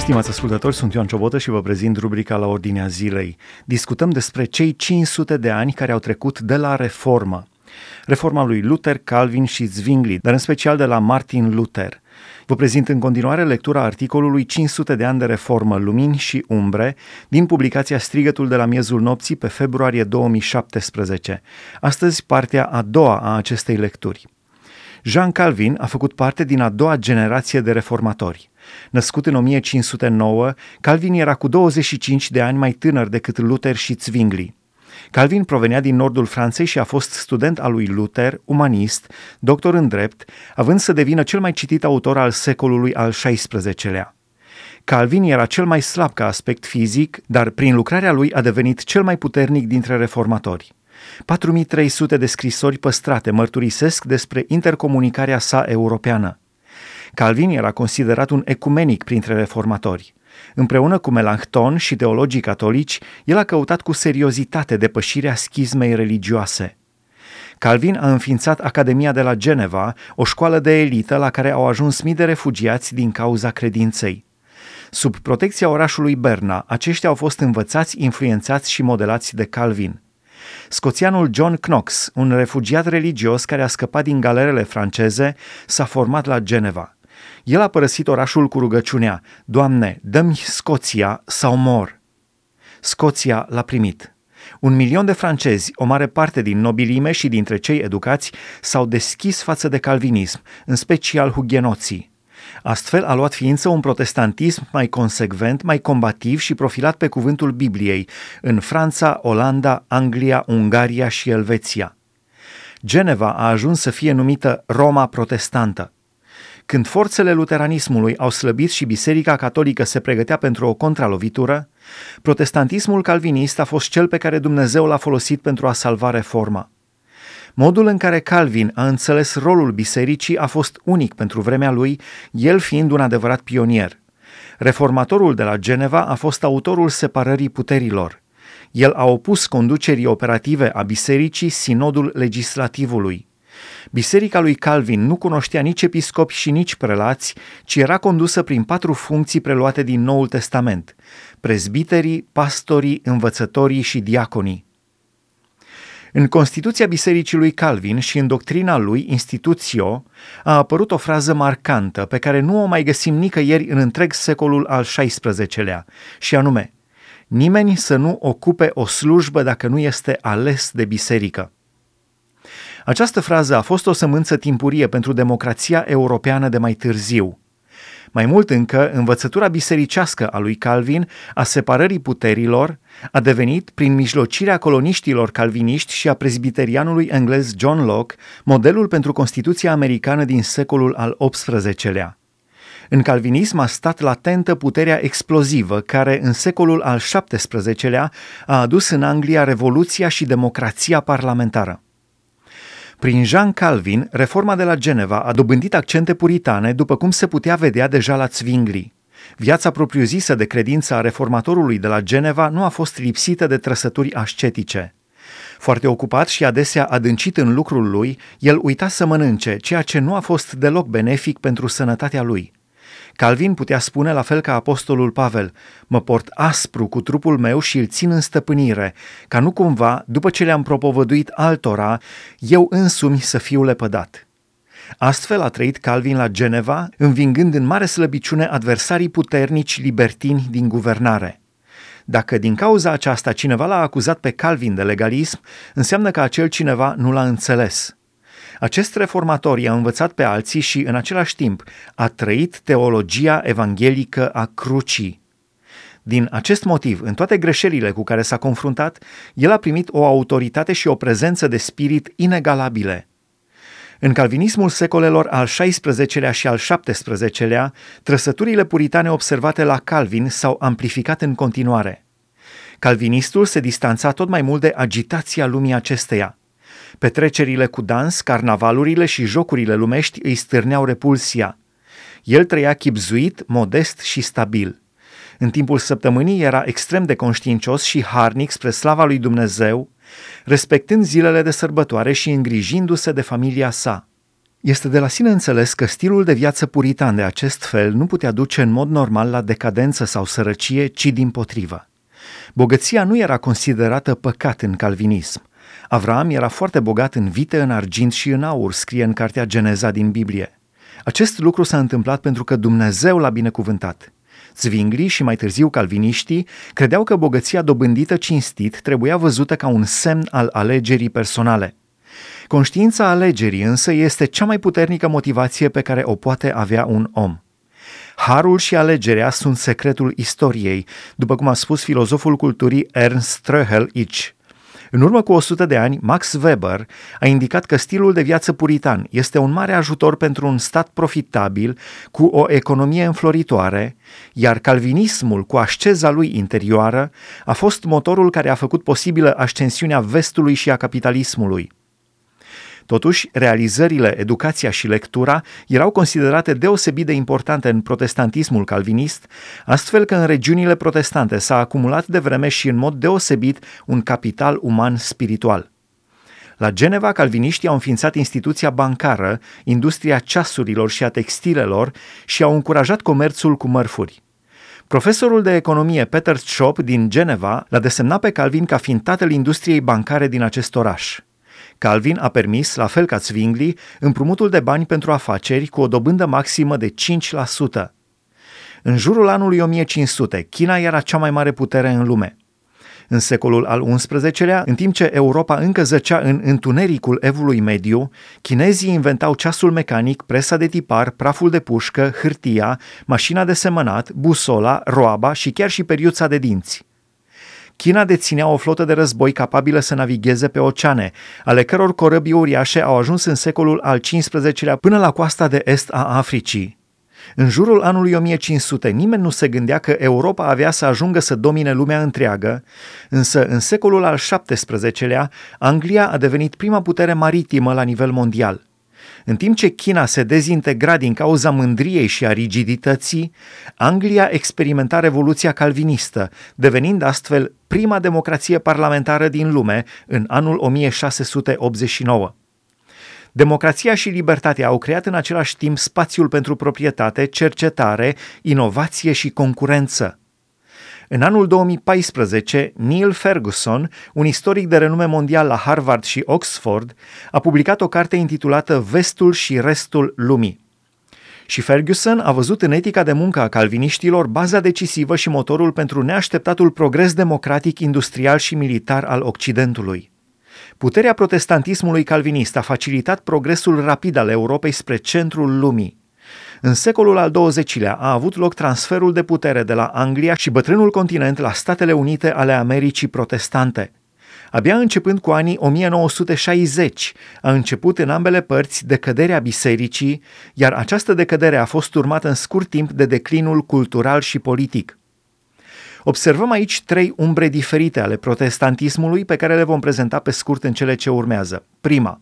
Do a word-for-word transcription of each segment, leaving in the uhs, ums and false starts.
Stimați ascultători, sunt Ioan Ciobotă și vă prezint rubrica La Ordinea Zilei. Discutăm despre cei cinci sute de ani care au trecut de la Reformă. Reforma lui Luther, Calvin și Zwingli, dar în special de la Martin Luther. Vă prezint în continuare lectura articolului cinci sute de ani de reformă, lumini și umbre, din publicația Strigătul de la miezul nopții pe februarie două mii șaptesprezece. Astăzi, partea a doua a acestei lecturi. Jean Calvin a făcut parte din a doua generație de reformatori. Născut în o mie cinci sute nouă, Calvin era cu douăzeci și cinci de ani mai tânăr decât Luther și Zwingli. Calvin provenea din nordul Franței și a fost student al lui Luther, umanist, doctor în drept, având să devină cel mai citit autor al secolului al șaisprezecelea. Calvin era cel mai slab ca aspect fizic, dar prin lucrarea lui a devenit cel mai puternic dintre reformatori. patru mii trei sute de scrisori păstrate mărturisesc despre intercomunicarea sa europeană. Calvin era considerat un ecumenic printre reformatori. Împreună cu Melanchthon și teologii catolici, el a căutat cu seriozitate depășirea schismei religioase. Calvin a înființat Academia de la Geneva, o școală de elită la care au ajuns mii de refugiați din cauza credinței. Sub protecția orașului Berna, aceștia au fost învățați, influențați și modelați de Calvin. Scoțianul John Knox, un refugiat religios care a scăpat din galerele franceze, s-a format la Geneva. El a părăsit orașul cu rugăciunea: Doamne, dă-mi Scoția sau mor. Scoția l-a primit. Un milion de francezi, o mare parte din nobilime și dintre cei educați, s-au deschis față de calvinism, în special hugenoții. Astfel a luat ființă un protestantism mai consecvent, mai combativ și profilat pe cuvântul Bibliei în Franța, Olanda, Anglia, Ungaria și Elveția. Geneva a ajuns să fie numită Roma protestantă. Când forțele luteranismului au slăbit și Biserica Catolică se pregătea pentru o contralovitură, protestantismul calvinist a fost cel pe care Dumnezeu l-a folosit pentru a salva reforma. Modul în care Calvin a înțeles rolul bisericii a fost unic pentru vremea lui, el fiind un adevărat pionier. Reformatorul de la Geneva a fost autorul separării puterilor. El a opus conducerii operative a bisericii sinodul legislativului. Biserica lui Calvin nu cunoștea nici episcopi și nici prelați, ci era condusă prin patru funcții preluate din Noul Testament: prezbiterii, pastorii, învățătorii și diaconii. În Constituția Bisericii lui Calvin și în doctrina lui, Institutio, a apărut o frază marcantă pe care nu o mai găsim nicăieri în întreg secolul al șaisprezecelea, și anume: nimeni să nu ocupe o slujbă dacă nu este ales de biserică. Această frază a fost o sămânță timpurie pentru democrația europeană de mai târziu. Mai mult încă, învățătura bisericească a lui Calvin a separării puterilor a devenit, prin mijlocirea coloniștilor calviniști și a prezbiterianului englez John Locke, modelul pentru Constituția americană din secolul al optsprezecelea. În calvinism a stat latentă puterea explozivă care, în secolul al șaptesprezecelea, a adus în Anglia revoluția și democrația parlamentară. Prin Jean Calvin, reforma de la Geneva a dobândit accente puritane, după cum se putea vedea deja la Zwingli. Viața propriu-zisă de credință a reformatorului de la Geneva nu a fost lipsită de trăsături ascetice. Foarte ocupat și adesea adâncit în lucrul lui, el uita să mănânce, ceea ce nu a fost deloc benefic pentru sănătatea lui. Calvin putea spune, la fel ca apostolul Pavel: mă port aspru cu trupul meu și îl țin în stăpânire, ca nu cumva, după ce le-am propovăduit altora, eu însumi să fiu lepădat. Astfel a trăit Calvin la Geneva, învingând în mare slăbiciune adversarii puternici libertini din guvernare. Dacă din cauza aceasta cineva l-a acuzat pe Calvin de legalism, înseamnă că acel cineva nu l-a înțeles. Acest reformator i-a învățat pe alții și, în același timp, a trăit teologia evanghelică a crucii. Din acest motiv, în toate greșelile cu care s-a confruntat, el a primit o autoritate și o prezență de spirit inegalabile. În calvinismul secolelor al șaisprezecelea și al șaptesprezecelea, trăsăturile puritane observate la Calvin s-au amplificat în continuare. Calvinistul se distanța tot mai mult de agitația lumii acesteia. Petrecerile cu dans, carnavalurile și jocurile lumești îi stârneau repulsia. El trăia chibzuit, modest și stabil. În timpul săptămânii era extrem de conștiincios și harnic spre slava lui Dumnezeu, respectând zilele de sărbătoare și îngrijindu-se de familia sa. Este de la sine înțeles că stilul de viață puritan de acest fel nu putea duce în mod normal la decadență sau sărăcie, ci dimpotrivă. Bogăția nu era considerată păcat în calvinism. Avraam era foarte bogat în vite, în argint și în aur, scrie în cartea Geneza din Biblie. Acest lucru s-a întâmplat pentru că Dumnezeu l-a binecuvântat. Zwingli și mai târziu calviniștii credeau că bogăția dobândită cinstit trebuia văzută ca un semn al alegerii personale. Conștiința alegerii însă este cea mai puternică motivație pe care o poate avea un om. Harul și alegerea sunt secretul istoriei, după cum a spus filozoful culturii Ernst Tröhel-Itch. În urmă cu o sută de ani, Max Weber a indicat că stilul de viață puritan este un mare ajutor pentru un stat profitabil cu o economie înfloritoare, iar calvinismul, cu asceza lui interioară, a fost motorul care a făcut posibilă ascensiunea vestului și a capitalismului. Totuși, realizările, educația și lectura erau considerate deosebit de importante în protestantismul calvinist, astfel că în regiunile protestante s-a acumulat de vreme și în mod deosebit un capital uman spiritual. La Geneva, calviniștii au înființat instituția bancară, industria ceasurilor și a textilelor și au încurajat comerțul cu mărfuri. Profesorul de economie Peter Schopp din Geneva l-a desemnat pe Calvin ca fiind tatăl industriei bancare din acest oraș. Calvin a permis, la fel ca Zwingli, împrumutul de bani pentru afaceri cu o dobândă maximă de cinci la sută. În jurul anului o mie cinci sute, China era cea mai mare putere în lume. În secolul al unsprezecelea, în timp ce Europa încă zăcea în întunericul evului mediu, chinezii inventau ceasul mecanic, presa de tipar, praful de pușcă, hârtia, mașina de semănat, busola, roaba și chiar și periuța de dinți. China deținea o flotă de război capabilă să navigheze pe oceane, ale căror corăbii uriașe au ajuns în secolul al cincisprezecelea până la coasta de est a Africii. În jurul anului o mie cinci sute, nimeni nu se gândea că Europa avea să ajungă să domine lumea întreagă, însă în secolul al șaptesprezecelea, Anglia a devenit prima putere maritimă la nivel mondial. În timp ce China se dezintegra din cauza mândriei și a rigidității, Anglia experimenta revoluția calvinistă, devenind astfel prima democrație parlamentară din lume în anul o mie șase sute optzeci și nouă. Democrația și libertatea au creat în același timp spațiul pentru proprietate, cercetare, inovație și concurență. În anul două mii paisprezece, Neil Ferguson, un istoric de renume mondial la Harvard și Oxford, a publicat o carte intitulată Vestul și restul lumii. Și Ferguson a văzut în etica de muncă a calviniștilor baza decisivă și motorul pentru neașteptatul progres democratic, industrial și militar al Occidentului. Puterea protestantismului calvinist a facilitat progresul rapid al Europei spre centrul lumii. În secolul al douăzecilea a avut loc transferul de putere de la Anglia și bătrânul continent la Statele Unite ale Americii protestante. Abia începând cu anii o mie nouă sute șaizeci, a început în ambele părți decăderea bisericii, iar această decădere a fost urmată în scurt timp de declinul cultural și politic. Observăm aici trei umbre diferite ale protestantismului pe care le vom prezenta pe scurt în cele ce urmează. Prima.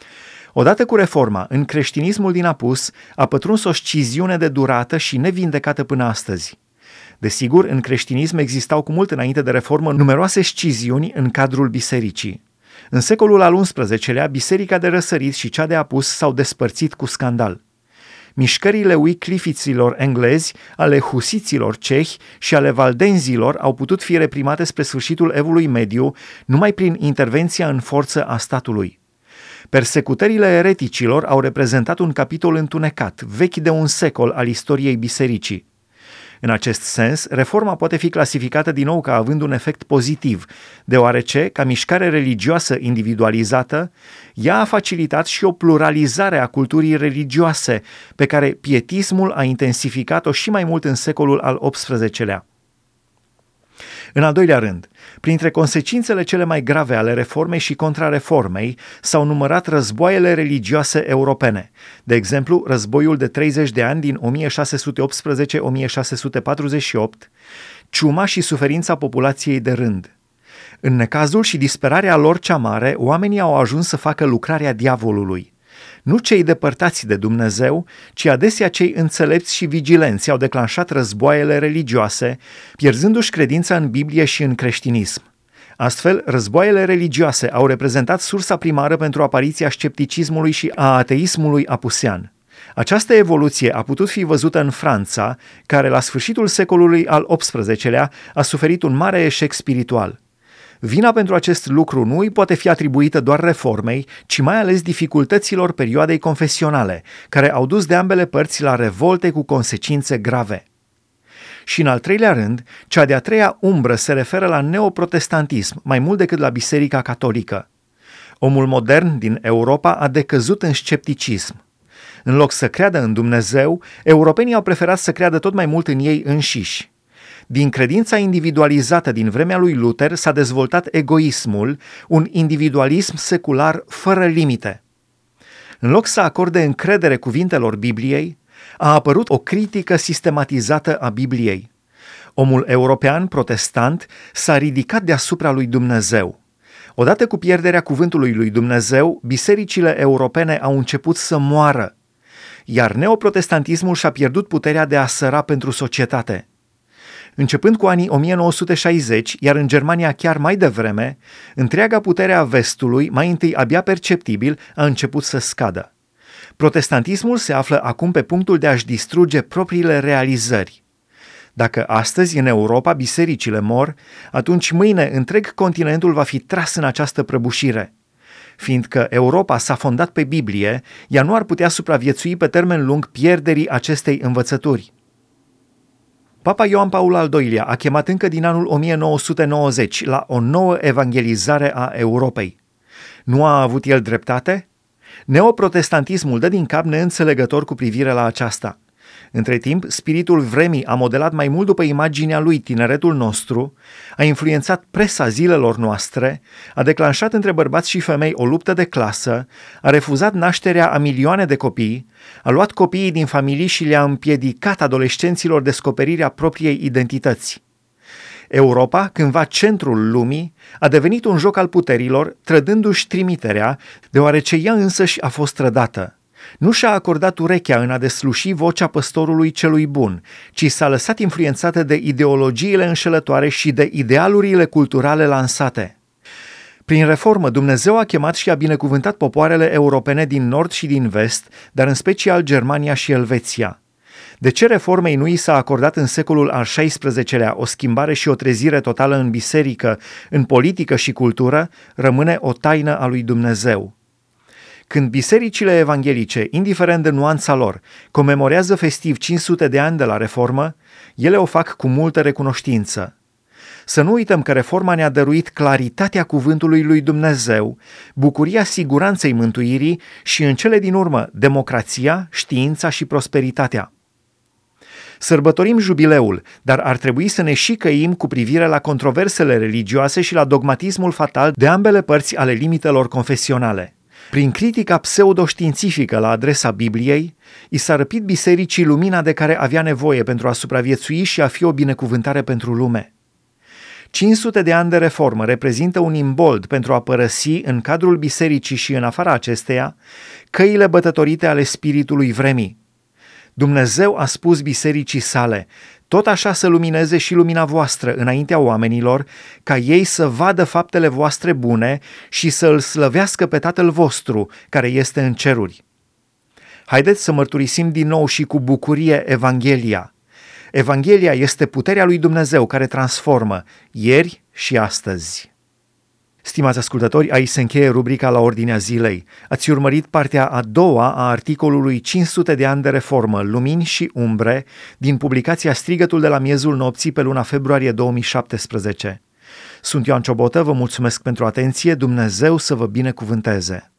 Odată cu reforma, în creștinismul din apus a pătruns o sciziune de durată și nevindecată până astăzi. Desigur, în creștinism existau cu mult înainte de reformă numeroase sciziuni în cadrul bisericii. În secolul al unsprezecelea, biserica de răsărit și cea de apus s-au despărțit cu scandal. Mișcările wyclifiților englezi, ale husiților cehi și ale valdenzilor au putut fi reprimate spre sfârșitul evului mediu numai prin intervenția în forță a statului. Persecutările ereticilor au reprezentat un capitol întunecat, vechi de un secol al istoriei bisericii. În acest sens, reforma poate fi clasificată din nou ca având un efect pozitiv, deoarece, ca mișcare religioasă individualizată, ea a facilitat și o pluralizare a culturii religioase, pe care pietismul a intensificat-o și mai mult în secolul al optsprezecelea. În al doilea rând, printre consecințele cele mai grave ale reformei și contrareformei s-au numărat războaiele religioase europene, de exemplu războiul de treizeci de ani din o mie șase sute optsprezece - o mie șase sute patruzeci și opt, ciuma și suferința populației de rând. În necazul și disperarea lor cea mare, oamenii au ajuns să facă lucrarea diavolului. Nu cei depărtați de Dumnezeu, ci adesea cei înțelepți și vigilenți au declanșat războaiele religioase, pierzându-și credința în Biblie și în creștinism. Astfel, războaiele religioase au reprezentat sursa primară pentru apariția scepticismului și a ateismului apusean. Această evoluție a putut fi văzută în Franța, care la sfârșitul secolului al optsprezecelea a suferit un mare eșec spiritual. Vina pentru acest lucru nu îi poate fi atribuită doar reformei, ci mai ales dificultăților perioadei confesionale, care au dus de ambele părți la revolte cu consecințe grave. Și în al treilea rând, cea de-a treia umbră se referă la neoprotestantism, mai mult decât la Biserica Catolică. Omul modern din Europa a decăzut în scepticism. În loc să creadă în Dumnezeu, europenii au preferat să creadă tot mai mult în ei înșiși. Din credința individualizată din vremea lui Luther s-a dezvoltat egoismul, un individualism secular fără limite. În loc să acorde încredere cuvintelor Bibliei, a apărut o critică sistematizată a Bibliei. Omul european protestant s-a ridicat deasupra lui Dumnezeu. Odată cu pierderea cuvântului lui Dumnezeu, bisericile europene au început să moară, iar neoprotestantismul și-a pierdut puterea de a săra pentru societate. Începând cu anii o mie nouă sute șaizeci, iar în Germania chiar mai devreme, întreaga putere a vestului, mai întâi abia perceptibil, a început să scadă. Protestantismul se află acum pe punctul de a-și distruge propriile realizări. Dacă astăzi în Europa bisericile mor, atunci mâine întreg continentul va fi tras în această prăbușire. Fiindcă Europa s-a fondat pe Biblie, ea nu ar putea supraviețui pe termen lung pierderii acestei învățături. Papa Ioan Paul al doilea a chemat încă din anul o mie nouă sute nouăzeci la o nouă evangelizare a Europei. Nu a avut el dreptate? Neoprotestantismul dă din cap neînțelegător cu privire la aceasta. Între timp, spiritul vremii a modelat mai mult după imaginea lui tineretul nostru, a influențat presa zilelor noastre, a declanșat între bărbați și femei o luptă de clasă, a refuzat nașterea a milioane de copii, a luat copiii din familii și le-a împiedicat adolescenților descoperirea propriei identități. Europa, cândva centrul lumii, a devenit un joc al puterilor, trădându-și trimiterea, deoarece ea însăși a fost trădată. Nu și-a acordat urechea în a desluși vocea păstorului celui bun, ci s-a lăsat influențată de ideologiile înșelătoare și de idealurile culturale lansate. Prin reformă, Dumnezeu a chemat și a binecuvântat popoarele europene din nord și din vest, dar în special Germania și Elveția. De ce reformei nu i s-a acordat în secolul al șaisprezecelea o schimbare și o trezire totală în biserică, în politică și cultură, rămâne o taină a lui Dumnezeu. Când bisericile evanghelice, indiferent de nuanța lor, comemorează festiv cinci sute de ani de la reformă, ele o fac cu multă recunoștință. Să nu uităm că reforma ne-a dăruit claritatea cuvântului lui Dumnezeu, bucuria siguranței mântuirii și, în cele din urmă, democrația, știința și prosperitatea. Sărbătorim jubileul, dar ar trebui să ne și căim cu privire la controversele religioase și la dogmatismul fatal de ambele părți ale limitelor confesionale. Prin critica pseudoștiințifică la adresa Bibliei, i s-a răpit bisericii lumina de care avea nevoie pentru a supraviețui și a fi o binecuvântare pentru lume. cinci sute de ani de reformă reprezintă un imbold pentru a părăsi, în cadrul bisericii și în afara acesteia, căile bătătorite ale spiritului vremii. Dumnezeu a spus bisericii sale: tot așa să lumineze și lumina voastră înaintea oamenilor, ca ei să vadă faptele voastre bune și să îl slăvească pe Tatăl vostru, care este în ceruri. Haideți să mărturisim din nou și cu bucurie Evanghelia. Evanghelia este puterea lui Dumnezeu care transformă, ieri și astăzi. Stimați ascultători, aici se încheie rubrica La Ordinea Zilei. Ați urmărit partea a doua a articolului cinci sute de ani de reformă, lumini și umbre, din publicația Strigătul de la miezul nopții pe luna februarie două mii șaptesprezece. Sunt Ioan Ciobotă, vă mulțumesc pentru atenție, Dumnezeu să vă binecuvânteze!